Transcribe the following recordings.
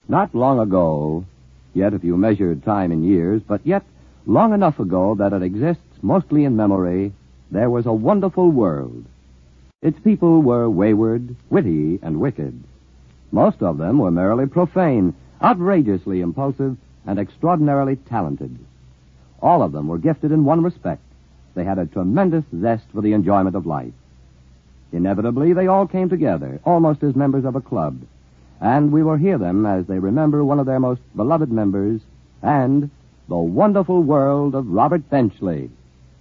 Not long ago, yet if you measured time in years, but yet long enough ago that it exists mostly in memory, there was a wonderful world. Its people were wayward, witty, and wicked. Most of them were merely profane, outrageously impulsive, and extraordinarily talented. All of them were gifted in one respect. They had a tremendous zest for the enjoyment of life. Inevitably, they all came together, almost as members of a club. And we will hear them as they remember one of their most beloved members and the wonderful world of Robert Benchley.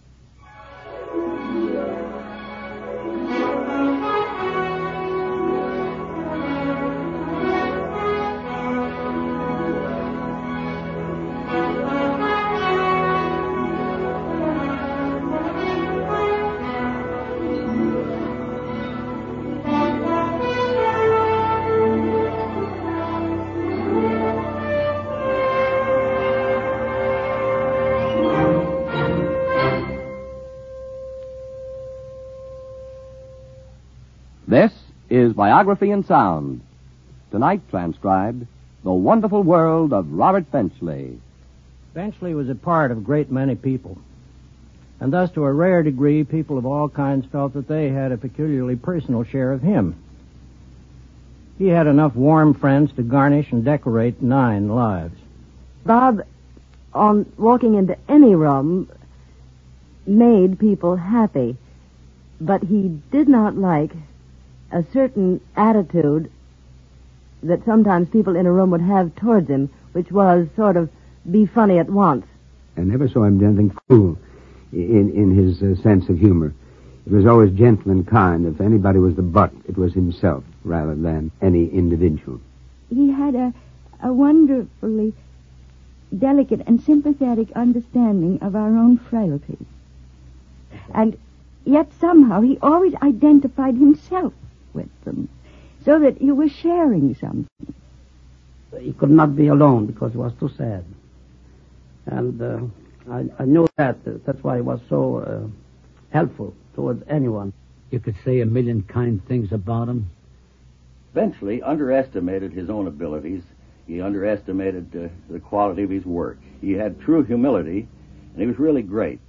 This is Biography in Sound. Tonight transcribed, The Wonderful World of Robert Benchley. Benchley was a part of a great many people. And thus, to a rare degree, people of all kinds felt that they had a peculiarly personal share of him. He had enough warm friends to garnish and decorate 9 lives. Bob, on walking into any room, made people happy. But he did not like a certain attitude that sometimes people in a room would have towards him, which was sort of be funny at once. I never saw him do anything cruel in his sense of humor. It was always gentle and kind. If anybody was the butt, it was himself rather than any individual. He had a wonderfully delicate and sympathetic understanding of our own frailties. And yet somehow he always identified himself with them, so that you were sharing something. He could not be alone because he was too sad. And I knew that. That's why he was so helpful towards anyone. You could say a million kind things about him. Benchley underestimated his own abilities. He underestimated the quality of his work. He had true humility, and he was really great.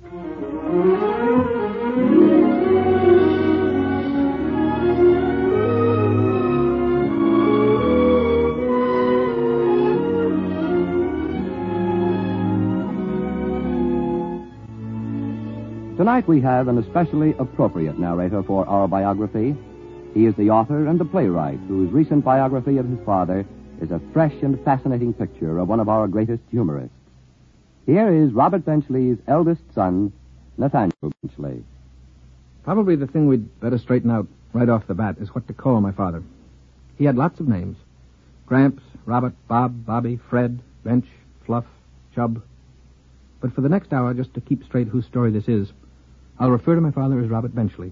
Tonight we have an especially appropriate narrator for our biography. He is the author and the playwright whose recent biography of his father is a fresh and fascinating picture of one of our greatest humorists. Here is Robert Benchley's eldest son, Nathaniel Benchley. Probably the thing we'd better straighten out right off the bat is what to call my father. He had lots of names. Gramps, Robert, Bob, Bobby, Fred, Bench, Fluff, Chub. But for the next hour, just to keep straight whose story this is, I'll refer to my father as Robert Benchley.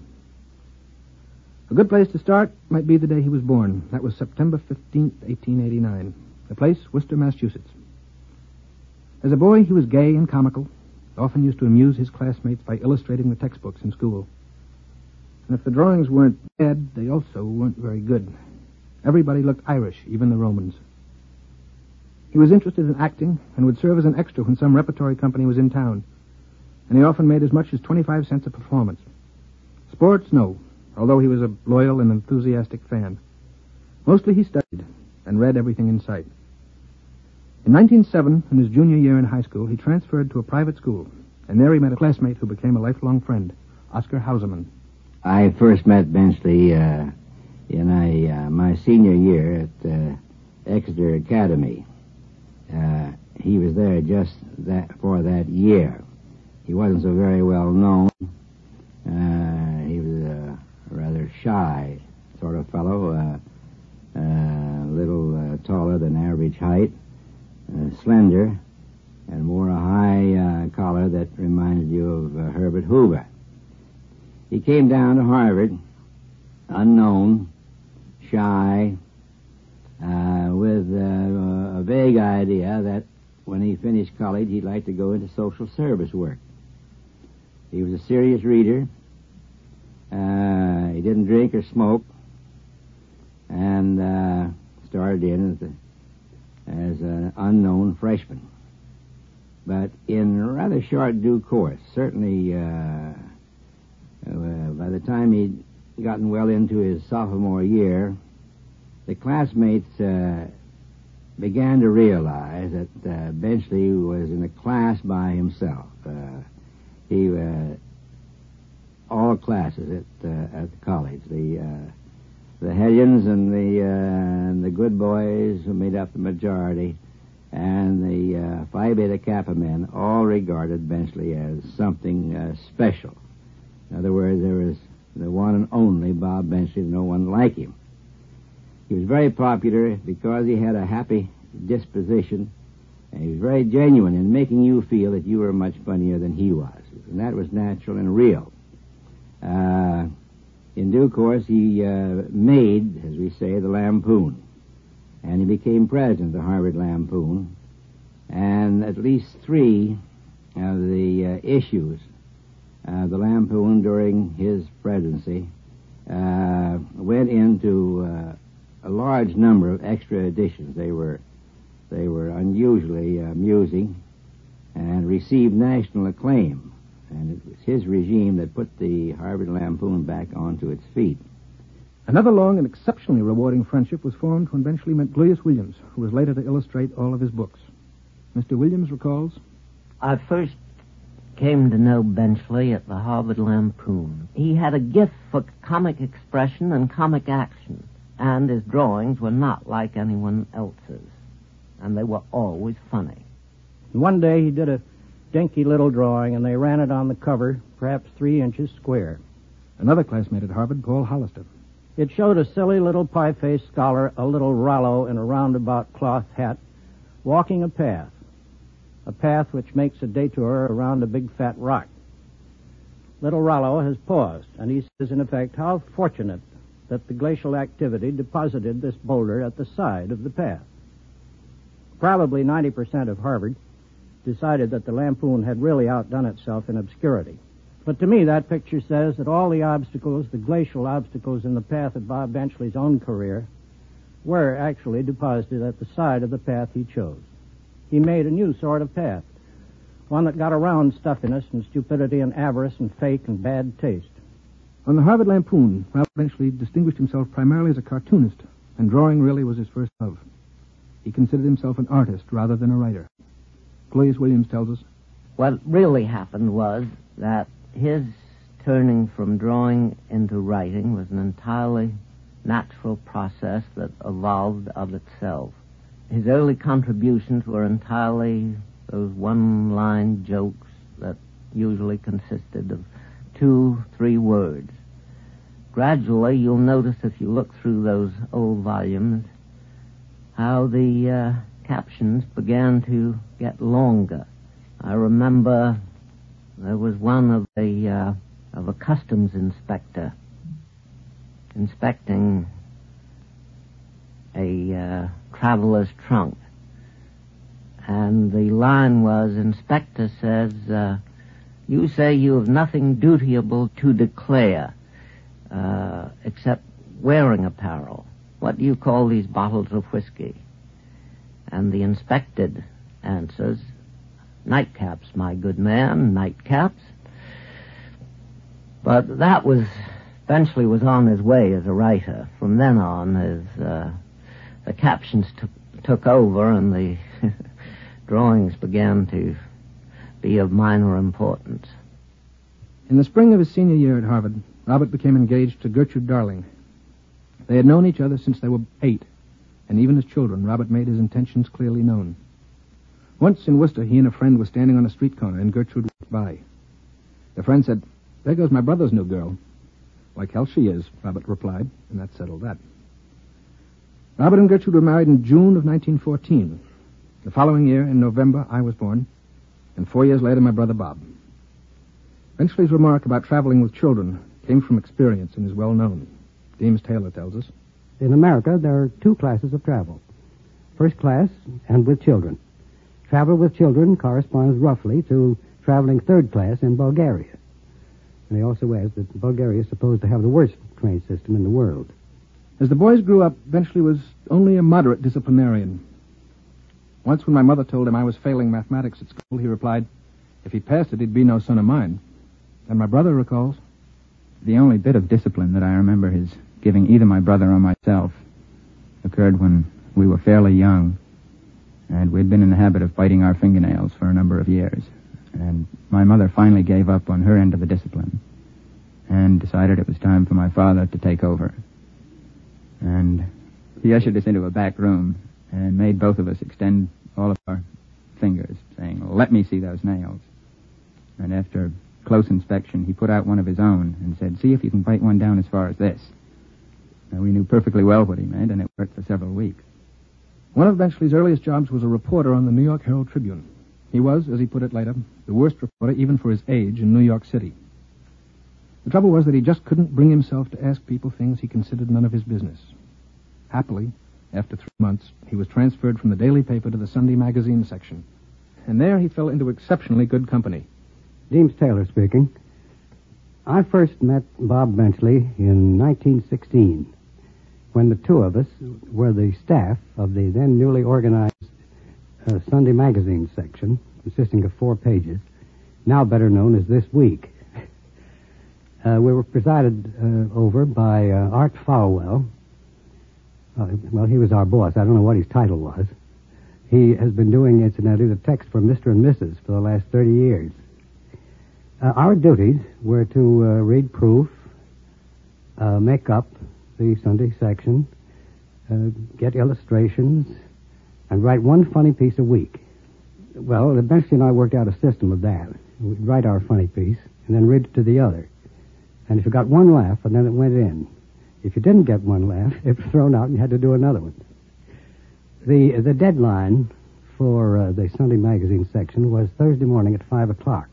A good place to start might be the day he was born. That was September 15th, 1889. The place, Worcester, Massachusetts. As a boy, he was gay and comical, often used to amuse his classmates by illustrating the textbooks in school. And if the drawings weren't bad, they also weren't very good. Everybody looked Irish, even the Romans. He was interested in acting and would serve as an extra when some repertory company was in town. And he often made as much as 25 cents a performance. Sports, no, although he was a loyal and enthusiastic fan. Mostly he studied and read everything in sight. In 1907, in his junior year in high school, he transferred to a private school, and there he met a classmate who became a lifelong friend, Oscar Hauserman. I first met Benchley in my senior year at Exeter Academy. He was there just for that year. He wasn't so very well known. He was a rather shy sort of fellow, a little taller than average height, slender, and wore a high collar that reminded you of Herbert Hoover. He came down to Harvard, unknown, shy, with a vague idea that when he finished college, he'd like to go into social service work. He was a serious reader. He didn't drink or smoke, and started in at the unknown freshman. But in rather short due course, certainly by the time he'd gotten well into his sophomore year, the classmates began to realize that Benchley was in a class by himself. He all classes at the college, the hellions and the good boys who made up the majority, and the Phi Beta Kappa men all regarded Benchley as something special. In other words, there was the one and only Bob Benchley, no one like him. He was very popular because he had a happy disposition, and he was very genuine in making you feel that you were much funnier than he was. And that was natural and real. In due course, he made, as we say, the Lampoon. And he became president of the Harvard Lampoon. And at least 3 of the issues the Lampoon during his presidency went into a large number of extra editions. They were unusually amusing and received national acclaim. And it was his regime that put the Harvard Lampoon back onto its feet. Another long and exceptionally rewarding friendship was formed when Benchley met Glorious Williams, who was later to illustrate all of his books. Mr. Williams recalls, I first came to know Benchley at the Harvard Lampoon. He had a gift for comic expression and comic action, and his drawings were not like anyone else's, and they were always funny. One day he did a dinky little drawing, and they ran it on the cover, perhaps 3 inches square. Another classmate at Harvard, Paul Hollister. It showed a silly little pie-faced scholar, a little Rollo in a roundabout cloth hat, walking a path which makes a detour around a big fat rock. Little Rollo has paused, and he says, in effect, how fortunate that the glacial activity deposited this boulder at the side of the path. Probably 90% of Harvard decided that the Lampoon had really outdone itself in obscurity. But to me, that picture says that all the obstacles, the glacial obstacles in the path of Bob Benchley's own career, were actually deposited at the side of the path he chose. He made a new sort of path, one that got around stuffiness and stupidity and avarice and fake and bad taste. On the Harvard Lampoon, Ralph Benchley distinguished himself primarily as a cartoonist, and drawing really was his first love. He considered himself an artist rather than a writer. Glorious Williams tells us, What really happened was that his turning from drawing into writing was an entirely natural process that evolved of itself. His early contributions were entirely those one-line jokes that usually consisted of 2-3 words. Gradually, you'll notice if you look through those old volumes how the captions began to get longer. I remember there was one of a customs inspector inspecting a traveler's trunk. And the line was, Inspector says, you say you have nothing dutiable to declare except wearing apparel. What do you call these bottles of whiskey? And the inspected answers, nightcaps, my good man, nightcaps. But that was, Benchley was on his way as a writer. From then on, the captions took over and the drawings began to be of minor importance. In the spring of his senior year at Harvard, Robert became engaged to Gertrude Darling. They had known each other since they were 8, and even as children, Robert made his intentions clearly known. Once in Worcester, he and a friend were standing on a street corner, and Gertrude walked by. The friend said, there goes my brother's new girl. Like hell she is, Robert replied, and that settled that. Robert and Gertrude were married in June of 1914. The following year, in November, I was born, and 4 years later, my brother Bob. Benchley's remark about traveling with children came from experience and is well known. Deems Taylor tells us. In America, there are 2 classes of travel. First class and with children. Travel with children corresponds roughly to traveling third class in Bulgaria. And he also adds that Bulgaria is supposed to have the worst train system in the world. As the boys grew up, Benchley was only a moderate disciplinarian. Once when my mother told him I was failing mathematics at school, he replied, if he passed it, he'd be no son of mine. And my brother recalls, the only bit of discipline that I remember his giving either my brother or myself occurred when we were fairly young, and we'd been in the habit of biting our fingernails for a number of years. And my mother finally gave up on her end of the discipline and decided it was time for my father to take over. And he ushered us into a back room and made both of us extend all of our fingers, saying, let me see those nails. And after close inspection, he put out one of his own and said, see if you can bite one down as far as this. Now, we knew perfectly well what he meant, and it worked for several weeks. One of Benchley's earliest jobs was a reporter on the New York Herald Tribune. He was, as he put it later, the worst reporter even for his age in New York City. The trouble was that he just couldn't bring himself to ask people things he considered none of his business. Happily, after 3 months, he was transferred from the daily paper to the Sunday magazine section. And there he fell into exceptionally good company. James Taylor speaking. I first met Bob Benchley in 1916, when the two of us were the staff of the then newly organized Sunday magazine section, consisting of 4 pages, now better known as This Week. We were presided over by Art Falwell. Well, he was our boss. I don't know what his title was. He has been doing, incidentally, the text for Mr. and Mrs. for the last 30 years. Our duties were to read proof, make up the Sunday section, get illustrations, and write one funny piece a week. Well, Benchley and I worked out a system of that. We'd write our funny piece and then read it to the other. And if you got one laugh, and then it went in. If you didn't get one laugh, it was thrown out and you had to do another one. The deadline for the Sunday magazine section was Thursday morning at 5 o'clock.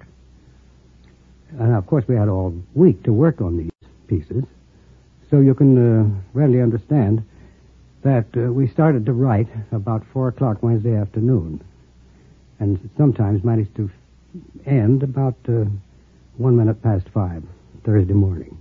And, of course, we had all week to work on these pieces, so you can readily understand that we started to write about 4 o'clock Wednesday afternoon, and sometimes managed to end about 1 minute past 5 Thursday morning.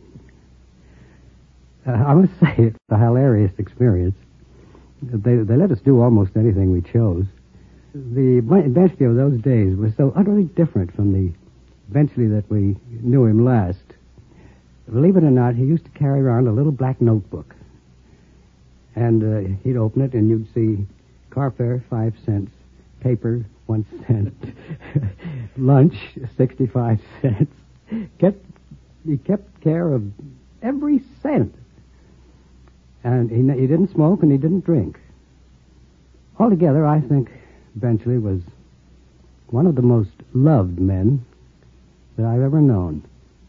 I must say, it's a hilarious experience. They let us do almost anything we chose. The Benchley of those days was so utterly different from the Benchley that we knew him last. Believe it or not, he used to carry around a little black notebook. And he'd open it, and you'd see car fare, 5 cents, paper, 1 cent, lunch, 65 cents. He kept care of every cent. And he didn't smoke and he didn't drink. Altogether, I think Benchley was one of the most loved men that I've ever known.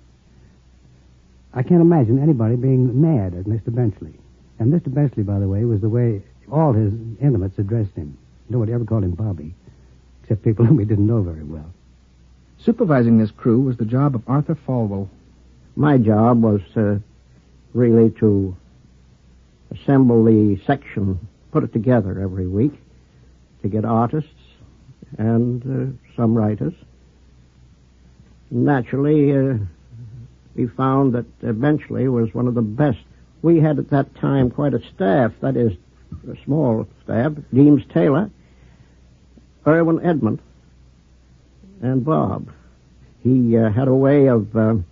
I can't imagine anybody being mad at Mr. Benchley. And Mr. Benchley, by the way, was the way all his intimates addressed him. Nobody ever called him Bobby, except people whom he didn't know very well. Supervising this crew was the job of Arthur Falwell. My job was really to assemble the section, put it together every week, to get artists and some writers. Naturally, we found that Benchley was one of the best. We had at that time quite a staff, that is, a small staff, James Taylor, Irwin Edmund, and Bob. He had a way of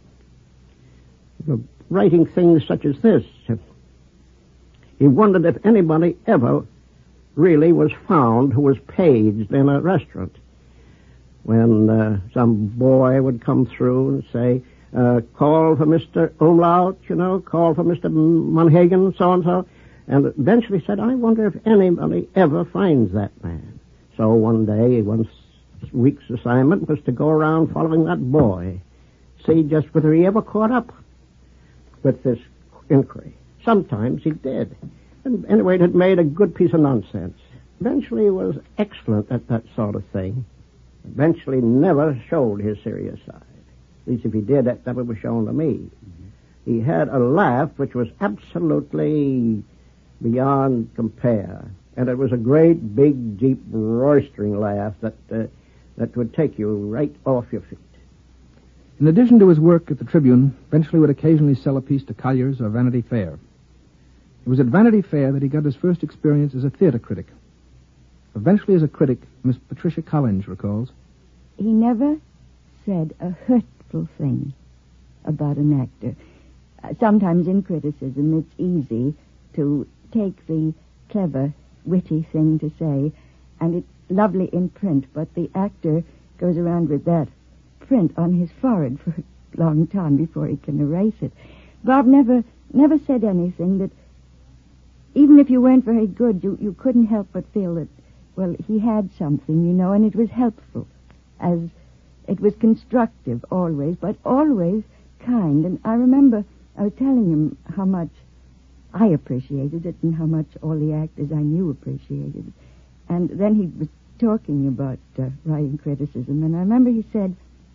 writing things such as this. He wondered if anybody ever really was found who was paged in a restaurant. When some boy would come through and say, call for Mr. Umlaut, call for Mr. Monhagen, so-and-so. And Benchley said, I wonder if anybody ever finds that man. So one week's assignment was to go around following that boy, see just whether he ever caught up with this inquiry. Sometimes he did. And anyway, it had made a good piece of nonsense. Benchley was excellent at that sort of thing. Benchley never showed his serious side. At least if he did, that never was shown to me. Mm-hmm. He had a laugh which was absolutely beyond compare. And it was a great, big, deep, roistering laugh that would take you right off your feet. In addition to his work at the Tribune, Benchley would occasionally sell a piece to Collier's or Vanity Fair. It was at Vanity Fair that he got his first experience as a theater critic. Eventually, as a critic, Miss Patricia Collins recalls, He never said a hurtful thing about an actor. Sometimes in criticism it's easy to take the clever, witty thing to say, and it's lovely in print, but the actor goes around with that print on his forehead for a long time before he can erase it. Bob never said anything that, even if you weren't very good, you couldn't help but feel that, well, he had something, and it was helpful, as it was constructive always, but always kind. And I remember I was telling him how much I appreciated it and how much all the actors I knew appreciated it. And then he was talking about writing criticism, and I remember he said,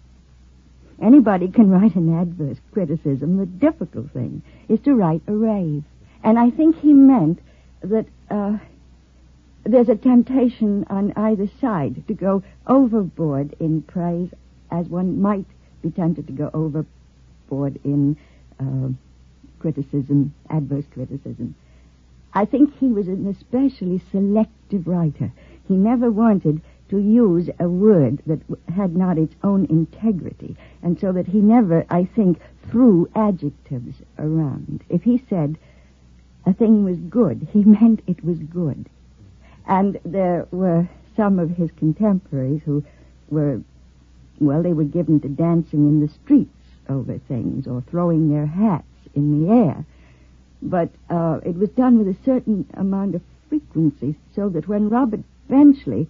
anybody can write an adverse criticism. The difficult thing is to write a rave. And I think he meant that there's a temptation on either side to go overboard in praise, as one might be tempted to go overboard in criticism, adverse criticism. I think he was an especially selective writer. He never wanted to use a word that had not its own integrity, and so that he never, I think, threw adjectives around. If he said a thing was good, he meant it was good. And there were some of his contemporaries who were, well, they were given to dancing in the streets over things or throwing their hats in the air. But it was done with a certain amount of frequency, so that when Robert Benchley,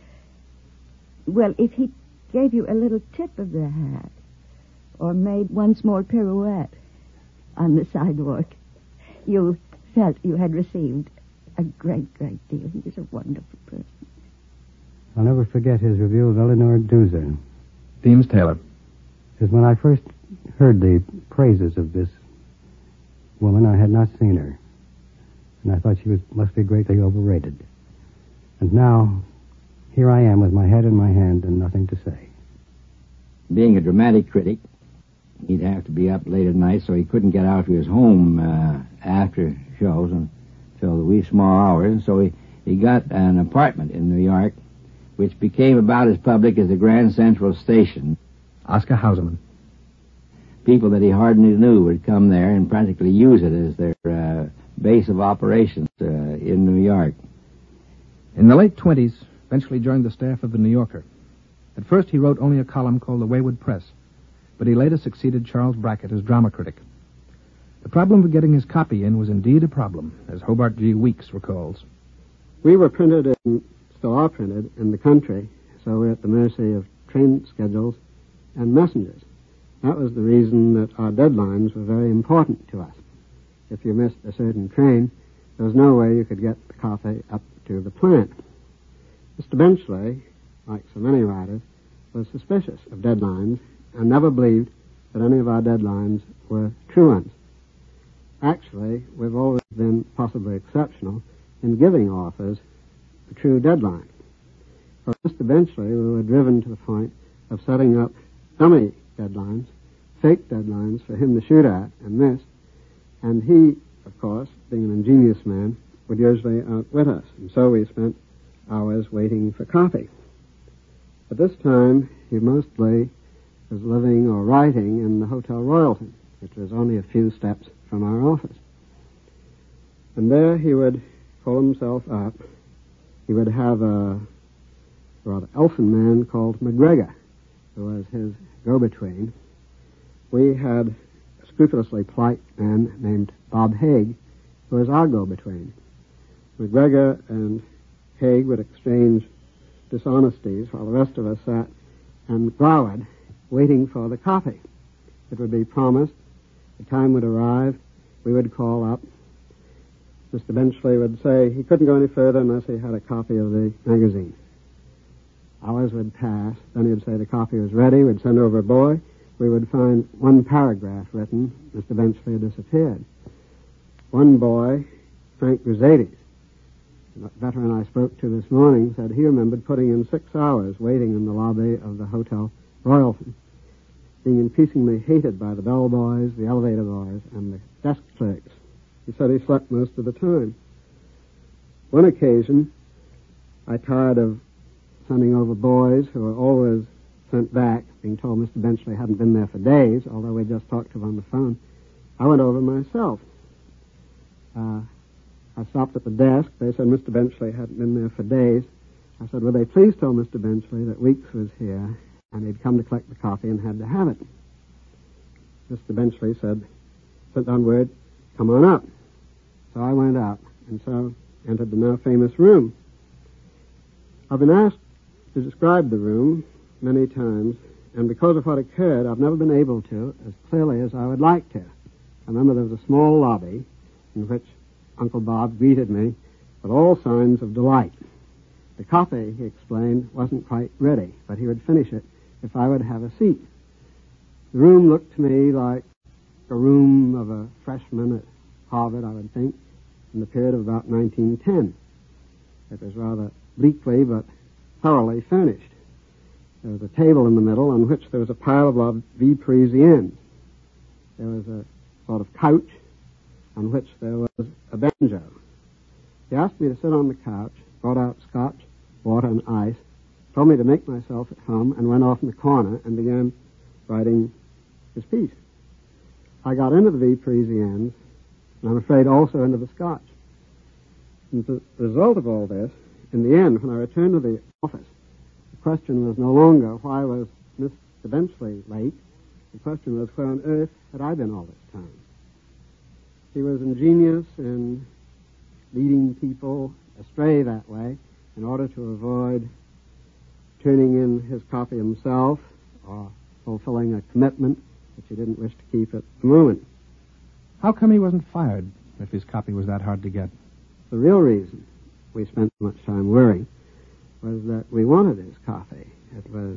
well, if he gave you a little tip of the hat or made one small pirouette on the sidewalk, you felt you had received a great, great deal. He was a wonderful person. I'll never forget his review of Eleanor Duse. Deems Taylor. Because when I first heard the praises of this woman, I had not seen her. And I thought she must be greatly overrated. And now, here I am with my head in my hand and nothing to say. Being a dramatic critic, he'd have to be up late at night, so he couldn't get out to his home after shows until the wee small hours. So he got an apartment in New York, which became about as public as the Grand Central Station. Oscar Hauserman. People that he hardly knew would come there and practically use it as their base of operations in New York. In the late 20s, Benchley joined the staff of The New Yorker. At first, he wrote only a column called The Wayward Press, but he later succeeded Charles Brackett as drama critic. The problem of getting his copy in was indeed a problem, as Hobart G. Weeks recalls. We were printed and still are printed in the country, so we're at the mercy of train schedules and messengers. That was the reason that our deadlines were very important to us. If you missed a certain train, there was no way you could get the copy up to the plant. Mr. Benchley, like so many writers, was suspicious of deadlines and never believed that any of our deadlines were true ones. Actually, we've always been possibly exceptional in giving authors a true deadline. For Mr. Benchley, we were driven to the point of setting up dummy deadlines, fake deadlines for him to shoot at and miss, and he, of course, being an ingenious man, would usually outwit us, and so we spent hours waiting for copy. At this time, he mostly was living or writing in the Hotel Royalton, which was only a few steps from our office. And there he would pull himself up. He would have a rather elfin man called McGregor, who was his go-between. We had a scrupulously polite man named Bob Haig, who was our go-between. McGregor and Haig would exchange dishonesties while the rest of us sat and glowered, waiting for the copy. It would be promised. The time would arrive. We would call up. Mr. Benchley would say he couldn't go any further unless he had a copy of the magazine. Hours would pass. Then he'd say the copy was ready. We'd send over a boy. We would find one paragraph written. Mr. Benchley had disappeared. One boy, Frank Grisades, the veteran I spoke to this morning, said he remembered putting in 6 hours waiting in the lobby of the Hotel Royalton, being increasingly hated by the bellboys, the elevator boys, and the desk clerks. He said he slept most of the time. One occasion, I tired of sending over boys who were always sent back, being told Mr. Benchley hadn't been there for days, although we just talked to him on the phone. I went over myself. I stopped at the desk. They said Mr. Benchley hadn't been there for days. I said, would they please tell Mr. Benchley that Weeks was here and he'd come to collect the copy and had to have it. Mr. Benchley sent down word, come on up. So I went up and so entered the now famous room. I've been asked to describe the room many times, and because of what occurred, I've never been able to as clearly as I would like to. I remember there was a small lobby in which Uncle Bob greeted me with all signs of delight. The copy, he explained, wasn't quite ready, but he would finish it if I would have a seat. The room looked to me like a room of a freshman at Harvard, I would think, in the period of about 1910. It was rather bleakly but thoroughly furnished. There was a table in the middle on which there was a pile of La Vie Parisienne. There was a sort of couch on which there was a banjo. He asked me to sit on the couch, brought out scotch, water, and ice, told me to make myself at home, and went off in the corner and began writing his piece. I got into the Vie Parisiennes, and I'm afraid also into the scotch. And the result of all this, in the end, when I returned to the office, the question was no longer why was Mr. Benchley late. The question was where on earth had I been all this time. He was ingenious in leading people astray that way in order to avoid turning in his copy himself or fulfilling a commitment which he didn't wish to keep at the moment. How come he wasn't fired if his copy was that hard to get? The real reason we spent so much time worrying was that we wanted his copy. It was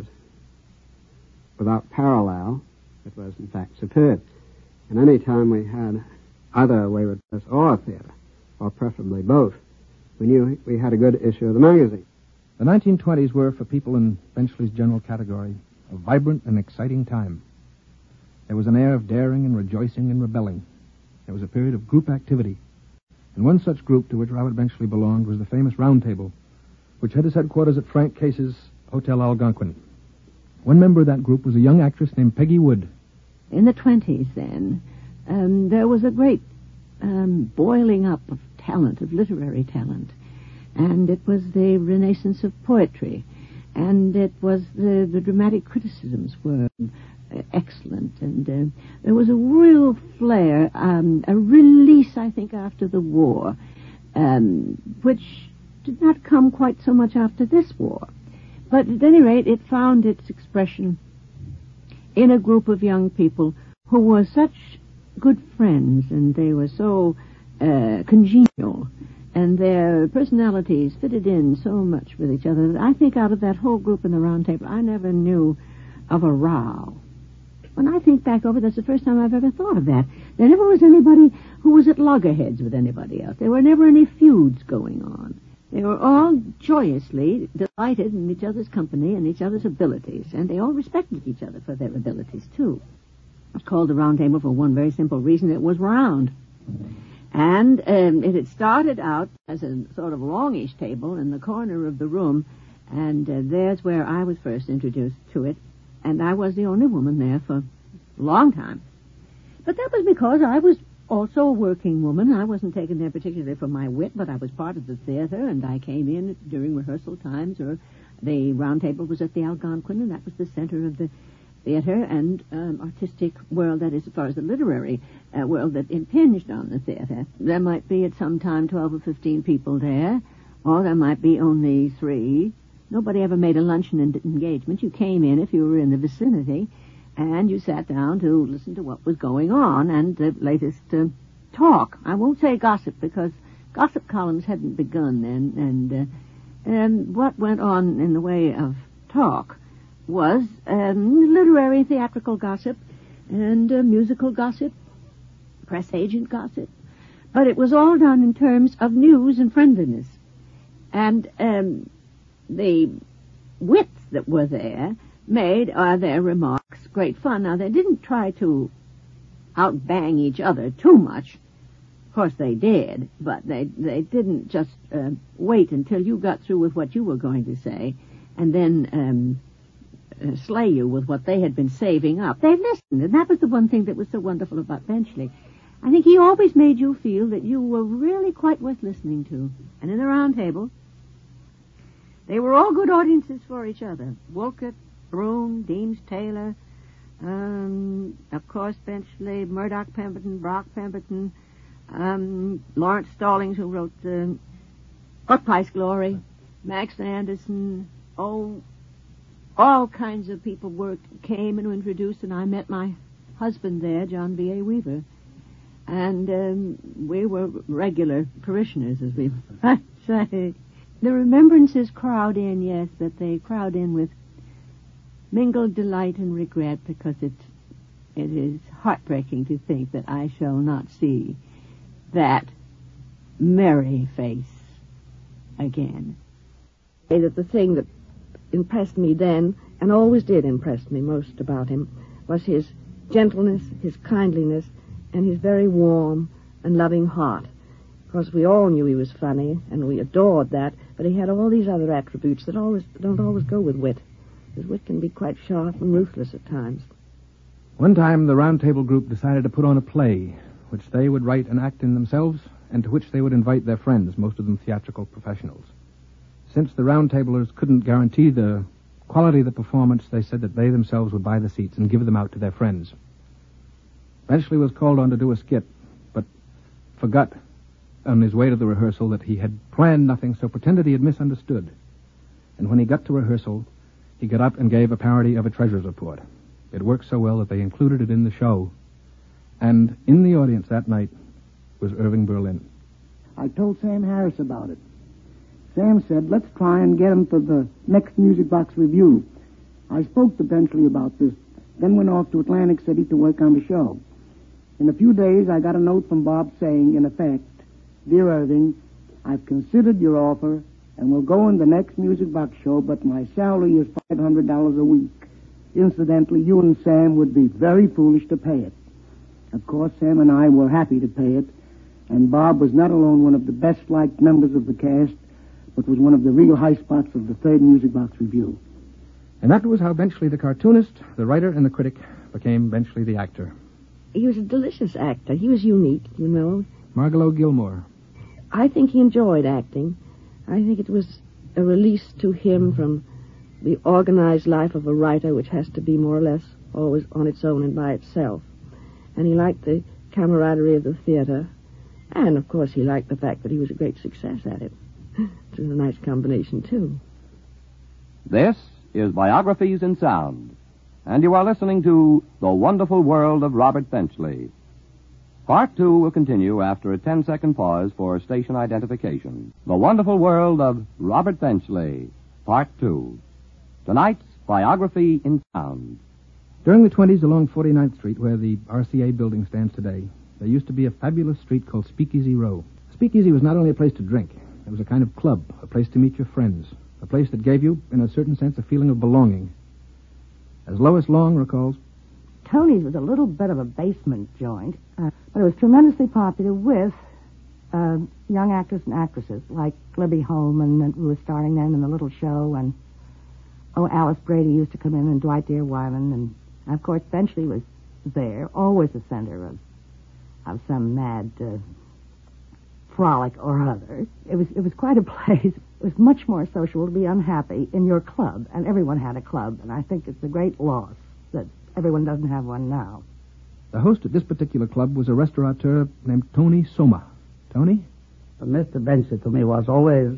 without parallel. It was, in fact, superb. And any time we had either a Wayward Press or a theater, or preferably both, we knew we had a good issue of the magazine. The 1920s were, for people in Benchley's general category, a vibrant and exciting time. There was an air of daring and rejoicing and rebelling. There was a period of group activity. And one such group to which Robert Benchley belonged was the famous Round Table, which had its headquarters at Frank Case's Hotel Algonquin. One member of that group was a young actress named Peggy Wood. In the 20s, then, there was a great boiling up of talent, of literary talent. And it was the renaissance of poetry. And it was the dramatic criticisms were excellent. And there was a real flair, a release, I think, after the war, which did not come quite so much after this war. But at any rate, it found its expression in a group of young people who were such good friends, and they were so congenial, and their personalities fitted in so much with each other that I think out of that whole group in the Round Table, I never knew of a row. When I think back over, that's the first time I've ever thought of that. There never was anybody who was at loggerheads with anybody else. There were never any feuds going on. They were all joyously delighted in each other's company and each other's abilities, and they all respected each other for their abilities, too. It was called the Round Table for one very simple reason. It was round. And it had started out as a sort of longish table in the corner of the room, and there's where I was first introduced to it, and I was the only woman there for a long time. But that was because I was also a working woman. I wasn't taken there particularly for my wit, but I was part of the theater, and I came in during rehearsal times, or the Round Table was at the Algonquin, and that was the center of the theater and artistic world, that is, as far as the literary world that impinged on the theater. There might be at some time 12 or 15 people there, or there might be only 3. Nobody ever made a luncheon engagement. You came in if you were in the vicinity, and you sat down to listen to what was going on and the latest talk. I won't say gossip, because gossip columns hadn't begun then, and what went on in the way of talk was literary theatrical gossip and musical gossip, press agent gossip. But it was all done in terms of news and friendliness. And the wits that were there made their remarks great fun. Now, they didn't try to outbang each other too much, course, they did, but they didn't just wait until you got through with what you were going to say and then slay you with what they had been saving up. They listened, and that was the one thing that was so wonderful about Benchley. I think he always made you feel that you were really quite worth listening to. And in the round table, they were all good audiences for each other. Wolcott, Broome, Deems Taylor, of course, Benchley, Murdoch Pemberton, Brock Pemberton, Lawrence Stallings, who wrote Ortpice Glory, Max Anderson, all kinds of people came and were introduced, and I met my husband there, John B.A. Weaver. And we were regular parishioners, as we might say. The remembrances crowd in, yes, but they crowd in with mingled delight and regret, because it is heartbreaking to think that I shall not see that merry face again. That the thing that impressed me then, and always did impress me most about him, was his gentleness, his kindliness, and his very warm and loving heart. Of course, we all knew he was funny, and we adored that, but he had all these other attributes that don't always go with wit. His wit can be quite sharp and ruthless at times. One time, the Round Table group decided to put on a play, which they would write and act in themselves, and to which they would invite their friends, most of them theatrical professionals. Since the Round Tablers couldn't guarantee the quality of the performance, they said that they themselves would buy the seats and give them out to their friends. Benchley was called on to do a skit, but forgot on his way to the rehearsal that he had planned nothing, so pretended he had misunderstood. And when he got to rehearsal, he got up and gave a parody of A Treasurer's Report. It worked so well that they included it in the show. And in the audience that night was Irving Berlin. I told Sam Harris about it. Sam said, let's try and get him for the next Music Box review. I spoke to Benchley about this, then went off to Atlantic City to work on the show. In a few days, I got a note from Bob saying, in effect, Dear Irving, I've considered your offer and will go in the next Music Box show, but my salary is $500 a week. Incidentally, you and Sam would be very foolish to pay it. Of course, Sam and I were happy to pay it, and Bob was not alone one of the best-liked members of the cast, but was one of the real high spots of the third Music Box review. And that was how Benchley the cartoonist, the writer, and the critic became Benchley the actor. He was a delicious actor. He was unique, you know. Margalo Gilmore. I think he enjoyed acting. I think it was a release to him from the organized life of a writer, which has to be more or less always on its own and by itself. And he liked the camaraderie of the theater. And, of course, he liked the fact that he was a great success at it. Which was a nice combination, too. This is Biographies in Sound, and you are listening to The Wonderful World of Robert Benchley. Part 2 will continue after a 10-second pause for station identification. The Wonderful World of Robert Benchley, Part 2. Tonight's Biography in Sound. During the 20s along 49th Street, where the RCA building stands today, there used to be a fabulous street called Speakeasy Row. Speakeasy was not only a place to drink. It was a kind of club, a place to meet your friends, a place that gave you, in a certain sense, a feeling of belonging. As Lois Long recalls, Tony's was a little bit of a basement joint, but it was tremendously popular with young actors and actresses like Libby Holman, who was starring then in the little show, and Alice Brady used to come in, and Dwight Deere Wyman, and of course Benchley was there, always the center of some mad frolic or other. It was quite a place. It was much more social to be unhappy in your club, and everyone had a club, and I think it's a great loss that everyone doesn't have one now. the host at this particular club was a restaurateur named Tony Soma. Tony? Mr. Benchley to me was always,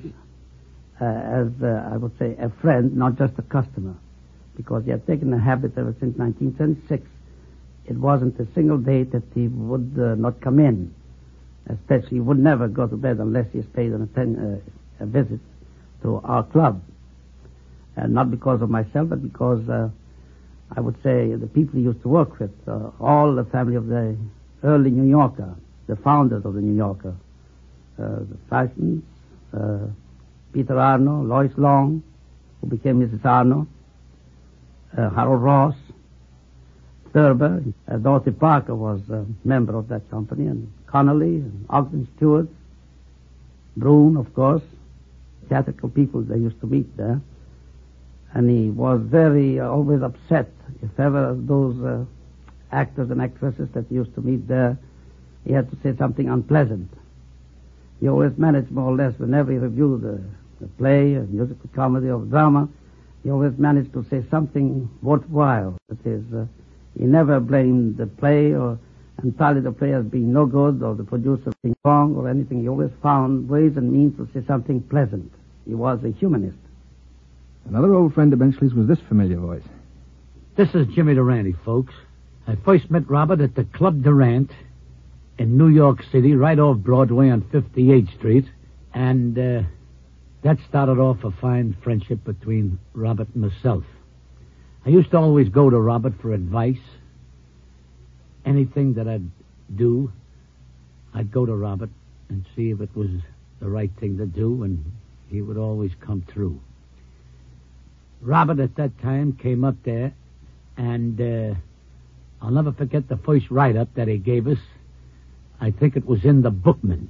I would say, a friend, not just a customer, because he had taken the habit ever since 1926. It wasn't a single day that he would not come in. Especially, he would never go to bed unless he has paid a visit to our club. Not because of myself, but because I would say the people he used to work with, all the family of the early New Yorker, the founders of the New Yorker, the Fashions, Peter Arno, Lois Long, who became Mrs. Arno, Harold Ross, Thurber, Dorothy Parker was a member of that company, and Connolly, Ogden Stewart, Brune, of course, theatrical people they used to meet there. And he was very always upset if ever those actors and actresses that he used to meet there, he had to say something unpleasant. He always managed more or less whenever he reviewed the play, a musical comedy or drama, he always managed to say something worthwhile. That is, he never blamed the play or entirely the play as being no good or the producer being wrong or anything. He always found ways and means to say something pleasant. He was a humanist. Another old friend of Benchley's was this familiar voice. This is Jimmy Durante, folks. I first met Robert at the Club Durant in New York City, right off Broadway on 58th Street. And that started off a fine friendship between Robert and myself. I used to always go to Robert for advice. Anything that I'd do, I'd go to Robert and see if it was the right thing to do, and he would always come through. Robert at that time came up there, and I'll never forget the first write-up that he gave us. I think it was in the Bookman.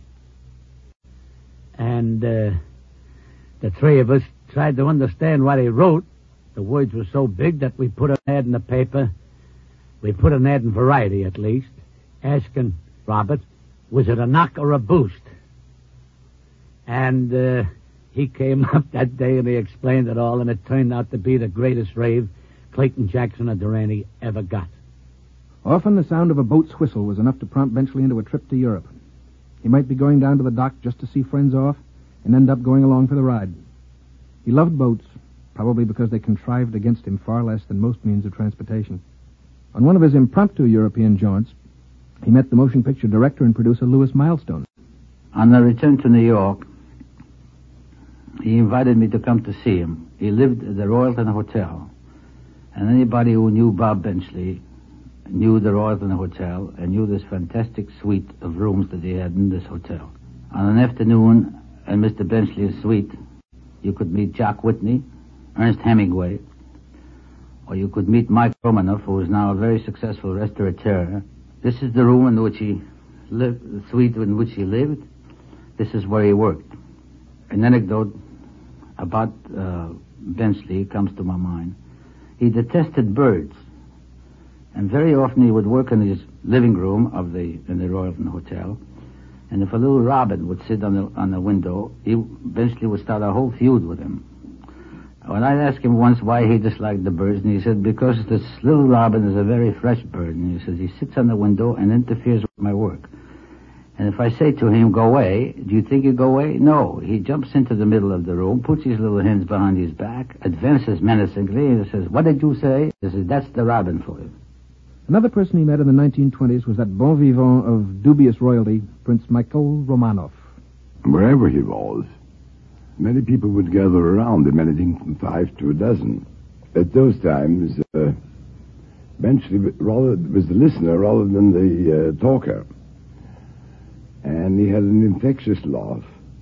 And the three of us tried to understand what he wrote. The words were so big that we put an ad in the paper. We put an ad in Variety, at least, asking Robert, was it a knock or a boost? And he came up that day and he explained it all, and it turned out to be the greatest rave Clayton Jackson or Durante ever got. Often the sound of a boat's whistle was enough to prompt Benchley into a trip to Europe. He might be going down to the dock just to see friends off and end up going along for the ride. He loved boats, probably because they contrived against him far less than most means of transportation. On one of his impromptu European jaunts, he met the motion picture director and producer Louis Milestone. On the return to New York, he invited me to come to see him. He lived at the Royalton Hotel, and anybody who knew Bob Benchley knew the Royalton Hotel and knew this fantastic suite of rooms that he had in this hotel. On an afternoon in Mr. Benchley's suite, you could meet Jock Whitney, Ernest Hemingway, or you could meet Mike Romanoff, who is now a very successful restaurateur. This is the room in which he lived, the suite in which he lived. This is where he worked. An anecdote about Benchley comes to my mind. He detested birds, and very often he would work in his living room in the Royalton Hotel, and if a little robin would sit on the window, Benchley would start a whole feud with him. When I asked him once why he disliked the birds, and he said, because this little robin is a very fresh bird, and he says, he sits on the window and interferes with my work. And if I say to him, go away, do you think he'd go away? No. He jumps into the middle of the room, puts his little hands behind his back, advances menacingly, and says, what did you say? He says, that's the robin for you. Another person he met in the 1920s was that bon vivant of dubious royalty, Prince Michael Romanov. Wherever he was, many people would gather around him, anything from 5 to a dozen. At those times, Benchley was the listener rather than the talker. And he had an infectious laugh,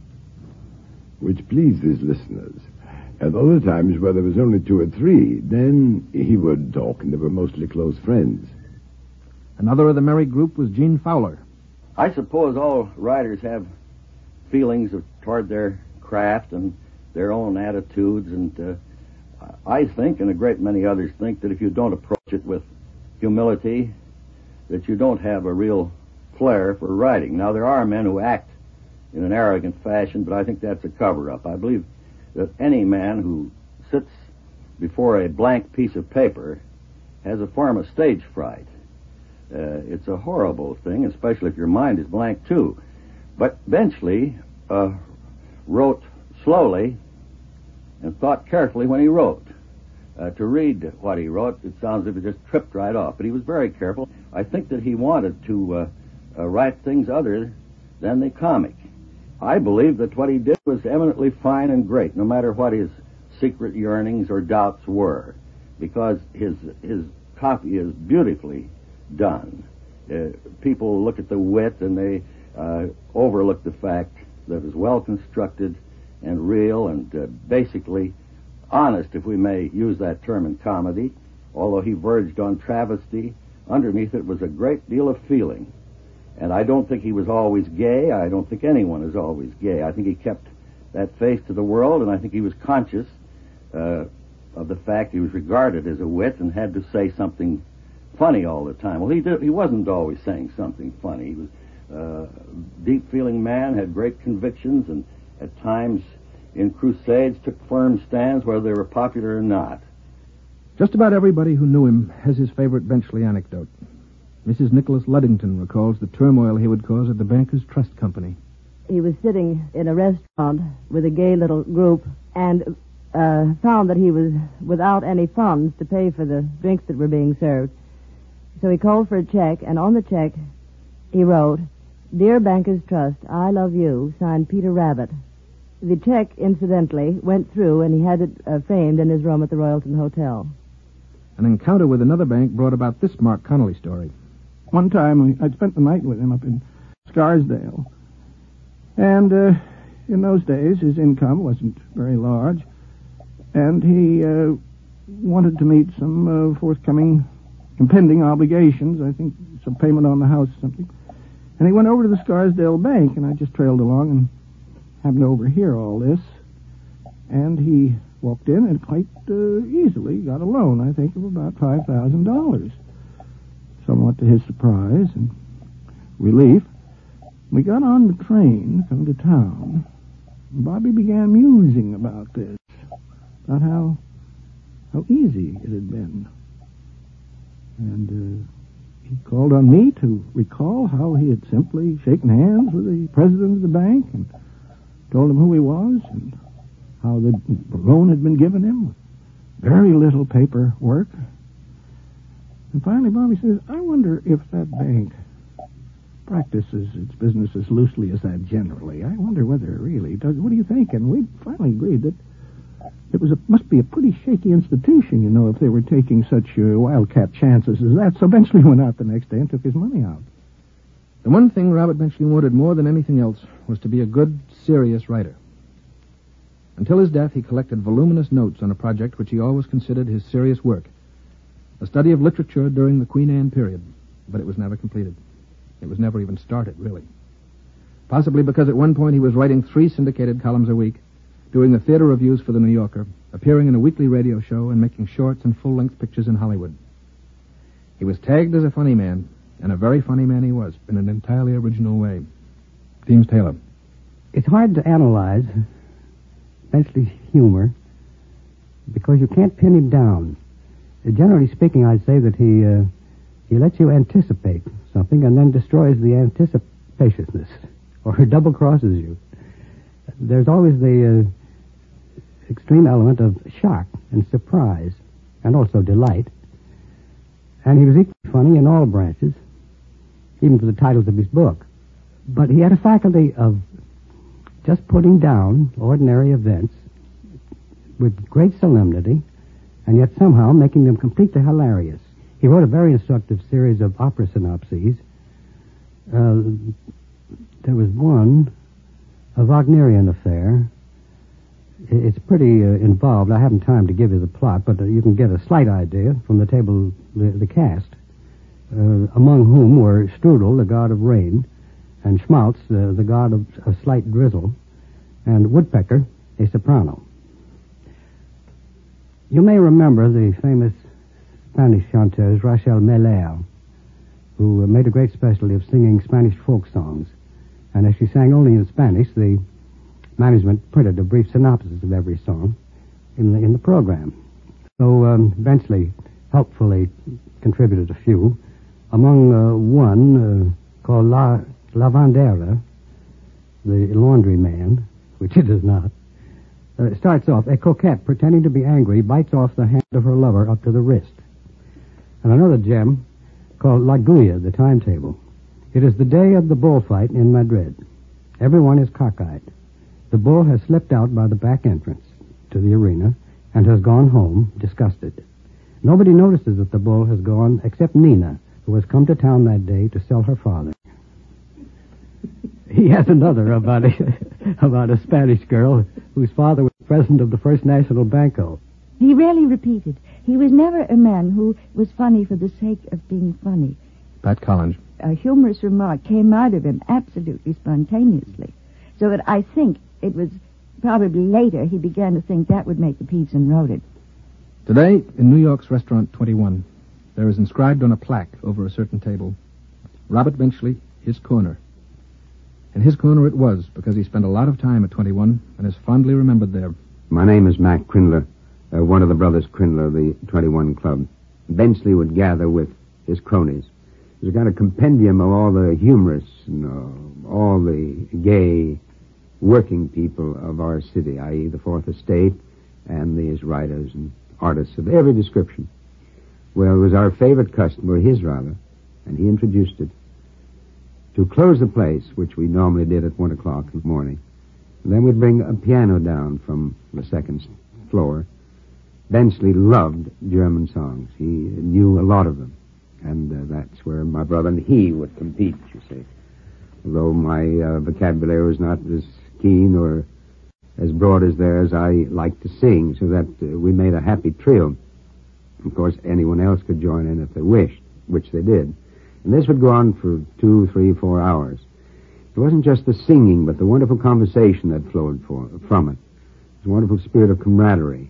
which pleased his listeners. At other times, where there was only 2 or 3, then he would talk, and they were mostly close friends. Another of the merry group was Gene Fowler. I suppose all writers have feelings toward their craft and their own attitudes, and I think, and a great many others think, that if you don't approach it with humility, that you don't have a real flair for writing. Now, there are men who act in an arrogant fashion, but I think that's a cover-up. I believe that any man who sits before a blank piece of paper has a form of stage fright. It's a horrible thing, especially if your mind is blank, too. But Benchley wrote slowly and thought carefully when he wrote. To read what he wrote, it sounds as if it just tripped right off, but he was very careful. I think that he wanted to write things other than the comic. I believe that what he did was eminently fine and great, no matter what his secret yearnings or doubts were, because his copy is beautifully done. People look at the wit and they overlook the fact that it's well constructed and real and basically honest, if we may use that term in comedy. Although he verged on travesty, underneath it was a great deal of feeling. And I don't think he was always gay. I don't think anyone is always gay. I think he kept that face to the world, and I think he was conscious of the fact he was regarded as a wit and had to say something funny all the time. Well, he wasn't always saying something funny. He was a deep-feeling man, had great convictions, and at times in crusades took firm stands whether they were popular or not. Just about everybody who knew him has his favorite Benchley anecdote. Mrs. Nicholas Luddington recalls the turmoil he would cause at the Bankers Trust Company. He was sitting in a restaurant with a gay little group and found that he was without any funds to pay for the drinks that were being served. So he called for a check, and on the check he wrote, "Dear Bankers Trust, I love you," signed Peter Rabbit. The check, incidentally, went through, and he had it framed in his room at the Royalton Hotel. An encounter with another bank brought about this Mark Connolly story. One time, I spent the night with him up in Scarsdale. And in those days, his income wasn't very large. And he wanted to meet some forthcoming impending obligations, I think some payment on the house or something. And he went over to the Scarsdale Bank, and I just trailed along and happened to overhear all this. And he walked in and quite easily got a loan, I think, of about $5,000. Somewhat to his surprise and relief. We got on the train coming to town, and Bobby began musing about this, about how easy it had been. And he called on me to recall how he had simply shaken hands with the president of the bank and told him who he was and how the loan had been given him with very little paperwork. And finally Bobby says, "I wonder if that bank practices its business as loosely as that generally. I wonder whether it really does. What do you think?" And we finally agreed that it must be a pretty shaky institution, if they were taking such wildcat chances as that. So Benchley went out the next day and took his money out. The one thing Robert Benchley wanted more than anything else was to be a good, serious writer. Until his death, he collected voluminous notes on a project which he always considered his serious work, a study of literature during the Queen Anne period, but it was never completed. It was never even started, really. Possibly because at one point he was writing 3 syndicated columns a week, doing the theater reviews for the New Yorker, appearing in a weekly radio show, and making shorts and full-length pictures in Hollywood. He was tagged as a funny man, and a very funny man he was, in an entirely original way. Deems Taylor. It's hard to analyze Benchley's humor because you can't pin him down. Generally speaking, I'd say that he lets you anticipate something and then destroys the anticipatiousness, or double-crosses you. There's always the extreme element of shock and surprise, and also delight. And he was equally funny in all branches, even for the titles of his book. But he had a faculty of just putting down ordinary events with great solemnity, and yet somehow making them completely hilarious. He wrote a very instructive series of opera synopses. There was one, a Wagnerian affair. It's pretty involved. I haven't time to give you the plot, but you can get a slight idea from the table, the cast, among whom were Strudel, the god of rain, and Schmaltz, the god of a slight drizzle, and Woodpecker, a soprano. You may remember the famous Spanish chanteuse Rachel Meller, who made a great specialty of singing Spanish folk songs. And as she sang only in Spanish, the management printed a brief synopsis of every song in the program. So Benchley helpfully contributed a few. Among one called La Lavandera, the laundry man, which it is not, starts off, a coquette pretending to be angry bites off the hand of her lover up to the wrist. And another gem called La Guia, the timetable. It is the day of the bullfight in Madrid. Everyone is cockeyed. The bull has slipped out by the back entrance to the arena and has gone home disgusted. Nobody notices that the bull has gone except Nina, who has come to town that day to sell her father. He has another about a Spanish girl whose father was president of the First National Banco. He rarely repeated. He was never a man who was funny for the sake of being funny, Pat Collins. A humorous remark came out of him absolutely spontaneously. So that I think it was probably later he began to think that would make the piece and wrote it. Today, in New York's Restaurant 21, there is inscribed on a plaque over a certain table, Robert Benchley, his corner. And his corner it was, because he spent a lot of time at 21 and is fondly remembered there. My name is Mac Crindler, one of the brothers Crindler, the 21 Club. Benchley would gather with his cronies. There's got a compendium of all the humorists and all the gay working people of our city, i.e. the Fourth Estate, and these writers and artists of every description. Well, it was our favorite customer, his rather, and he introduced it. To close the place, which we normally did at 1 o'clock in the morning, then we'd bring a piano down from the second floor. Benchley loved German songs. He knew a lot of them. And that's where my brother and he would compete, you see. Although my vocabulary was not as keen or as broad as theirs, I liked to sing, so that we made a happy trio. Of course, anyone else could join in if they wished, which they did. And this would go on for 2, 3, 4 hours. It wasn't just the singing, but the wonderful conversation that flowed from it. It was a wonderful spirit of camaraderie.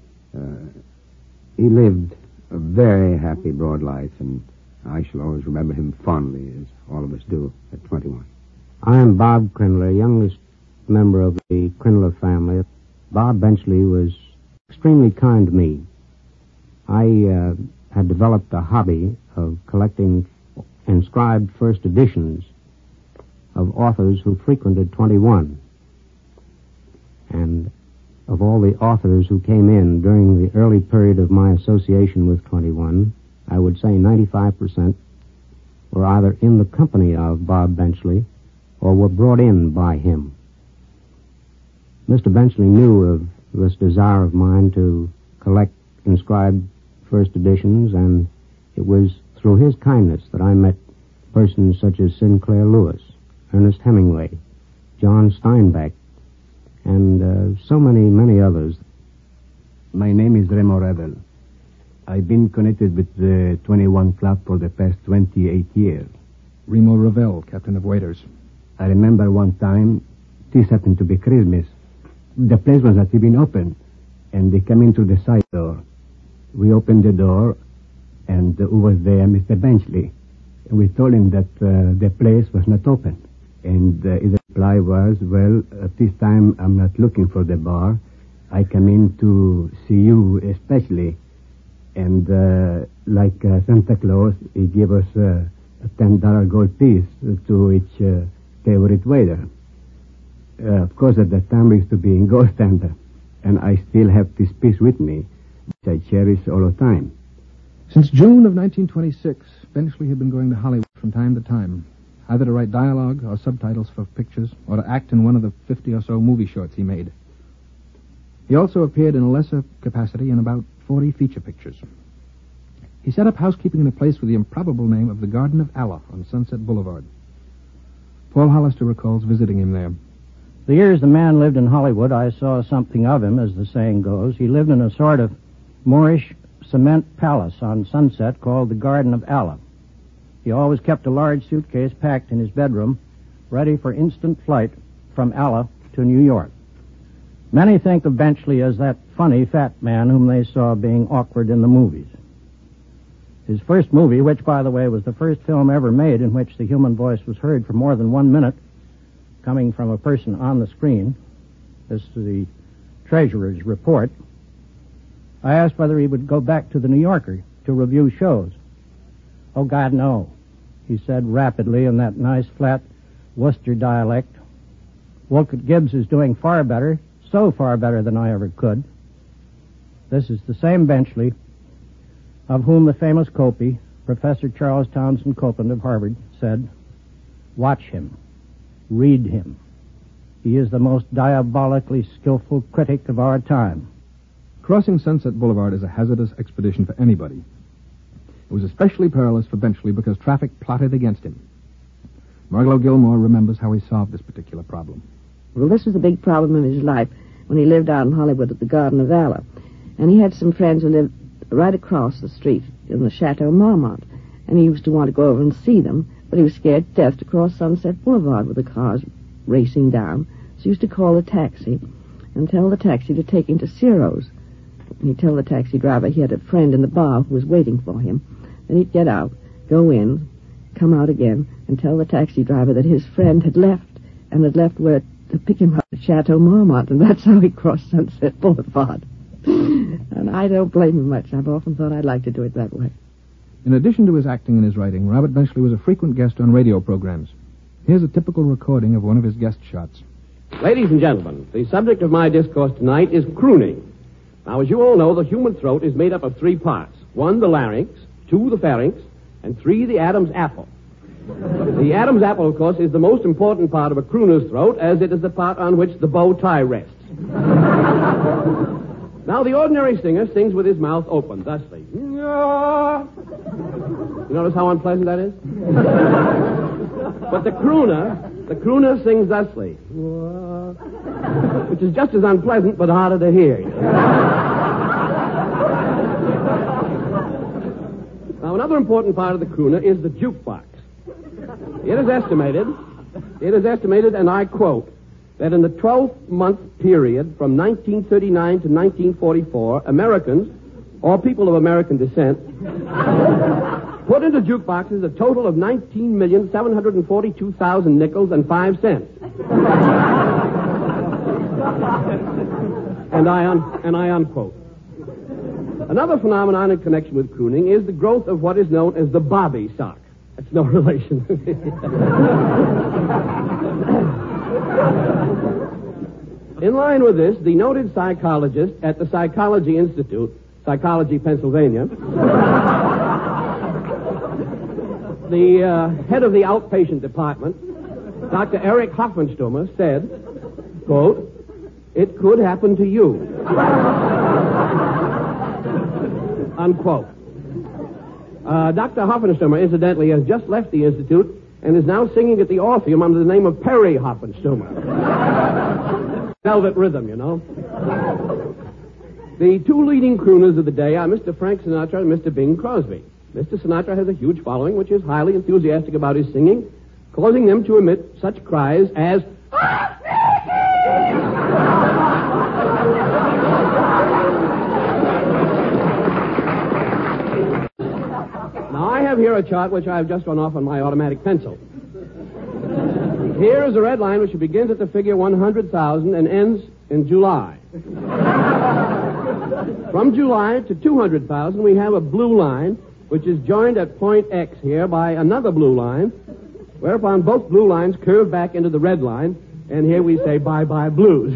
He lived a very happy, broad life, and I shall always remember him fondly, as all of us do at 21. I am Bob Crindler, youngest member of the Crindler family. Bob Benchley was extremely kind to me. I had developed a hobby of collecting inscribed first editions of authors who frequented 21. And of all the authors who came in during the early period of my association with 21, I would say 95% were either in the company of Bob Benchley or were brought in by him. Mr. Benchley knew of this desire of mine to collect inscribed first editions, and it was through his kindness that I met persons such as Sinclair Lewis, Ernest Hemingway, John Steinbeck, and so many others. My name is Remo Revel. I've been connected with the 21 Club for the past 28 years. Remo Revel, captain of waiters. I remember one time, this happened to be Christmas. The place was not even open, and they came in through the side door. We opened the door, and who was there? Mr. Benchley. We told him that the place was not open. And his reply was, well, at this time I'm not looking for the bar. I come in to see you especially. And like Santa Claus, he gave us a $10 gold piece to each favorite waiter. Of course, at that time we used to be in gold standard. And I still have this piece with me, which I cherish all the time. Since June of 1926, Benchley had been going to Hollywood from time to time, either to write dialogue or subtitles for pictures, or to act in one of the 50 or so movie shorts he made. He also appeared in a lesser capacity in about 40 feature pictures. He set up housekeeping in a place with the improbable name of the Garden of Allah on Sunset Boulevard. Paul Hollister recalls visiting him there. The years the man lived in Hollywood, I saw something of him, as the saying goes. He lived in a sort of Moorish cement palace on Sunset called the Garden of Allah. He always kept a large suitcase packed in his bedroom, ready for instant flight from Allah to New York. Many think of Benchley as that funny fat man whom they saw being awkward in the movies. His first movie, which, by the way, was the first film ever made in which the human voice was heard for more than 1 minute, coming from a person on the screen, this is the treasurer's report, I asked whether he would go back to the New Yorker to review shows. Oh, God, no, he said rapidly in that nice, flat Worcester dialect. Wolcott Gibbs is doing far better, so far better than I ever could. This is the same Benchley of whom the famous Copy, Professor Charles Townsend Copeland of Harvard, said, "Watch him. Read him. He is the most diabolically skillful critic of our time." Crossing Sunset Boulevard is a hazardous expedition for anybody. It was especially perilous for Benchley because traffic plotted against him. Margot Gilmore remembers how he solved this particular problem. Well, this was a big problem in his life when he lived out in Hollywood at the Garden of Allah. And he had some friends who lived right across the street in the Chateau Marmont. and he used to want to go over and see them, but he was scared to death to cross Sunset Boulevard with the cars racing down. So he used to call a taxi and tell the taxi to take him to Ciro's. He'd tell the taxi driver he had a friend in the bar who was waiting for him. Then he'd get out, go in, come out again, and tell the taxi driver that his friend had left, and had left where to pick him up at Chateau Marmont, and that's how he crossed Sunset Boulevard. And I don't blame him much. I've often thought I'd like to do it that way. In addition to his acting and his writing, Robert Benchley was a frequent guest on radio programs. Here's a typical recording of one of his guest shots. Ladies and gentlemen, the subject of my discourse tonight is crooning. Now, as you all know, the human throat is made up of 3 parts. 1, the larynx, 2, the pharynx, and 3, the Adam's apple. The Adam's apple, of course, is the most important part of a crooner's throat, as it is the part on which the bow tie rests. Now, the ordinary singer sings with his mouth open, thusly. You notice how unpleasant that is? But the crooner sings thusly, which is just as unpleasant but harder to hear. Now, another important part of the crooner is the jukebox. It is estimated, and I quote, that in the 12-month period from 1939 to 1944, Americans, or people of American descent, put into jukeboxes a total of 19,742,000 nickels and 5 cents. And I unquote. Another phenomenon in connection with crooning is the growth of what is known as the bobby sock. That's no relation. In line with this, the noted psychologist at the Psychology Institute, Psychology, Pennsylvania, the head of the outpatient department, Dr. Eric Hoffenstummer, said, quote, "It could happen to you." Unquote. Dr. Hoffenstummer, incidentally, has just left the Institute and is now singing at the Orpheum under the name of Perry Hoffenstummer. Velvet rhythm, you know. The 2 leading crooners of the day are Mr. Frank Sinatra and Mr. Bing Crosby. Mr. Sinatra has a huge following, which is highly enthusiastic about his singing, causing them to emit such cries as... Now, I have here a chart which I have just run off on my automatic pencil. Here is a red line which begins at the figure 100,000 and ends in July. From July to 200,000, we have a blue line, which is joined at point X here by another blue line, whereupon both blue lines curve back into the red line, and here we say bye-bye blues.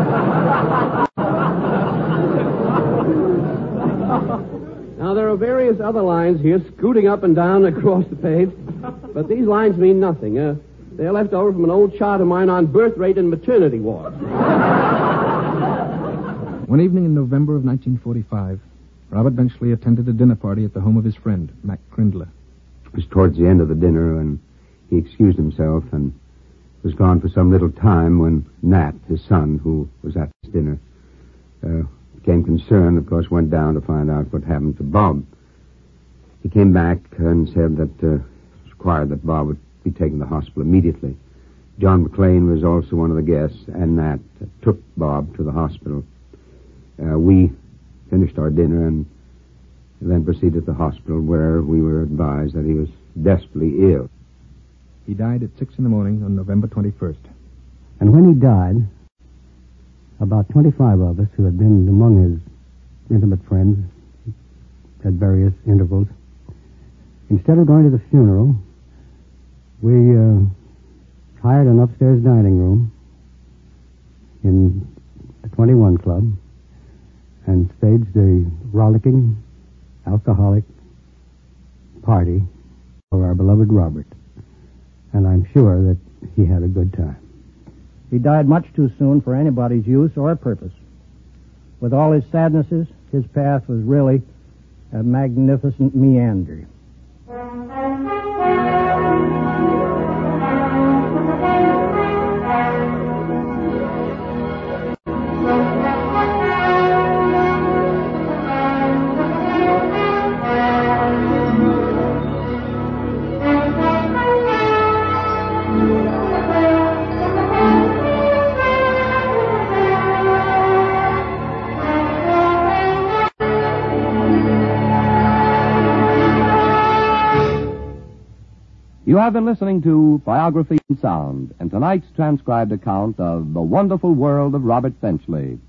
Now, there are various other lines here scooting up and down across the page, but these lines mean nothing. They're left over from an old chart of mine on birth rate and maternity wards. One evening in November of 1945, Robert Benchley attended a dinner party at the home of his friend, Mac Crindler. It was towards the end of the dinner, and he excused himself and was gone for some little time when Nat, his son, who was at this dinner, became concerned, of course, went down to find out what happened to Bob. He came back and said that it was required that Bob would be taken to the hospital immediately. John McLean was also one of the guests, and Nat took Bob to the hospital. We finished our dinner and then proceeded to the hospital, where we were advised that he was desperately ill. He died at 6 a.m. on November 21st. And when he died, about 25 of us who had been among his intimate friends at various intervals, instead of going to the funeral, we hired an upstairs dining room in a 21 Club and staged a rollicking, alcoholic party for our beloved Robert. And I'm sure that he had a good time. He died much too soon for anybody's use or purpose. With all his sadnesses, his path was really a magnificent meander. You have been listening to Biography in Sound, and tonight's transcribed account of the wonderful world of Robert Benchley.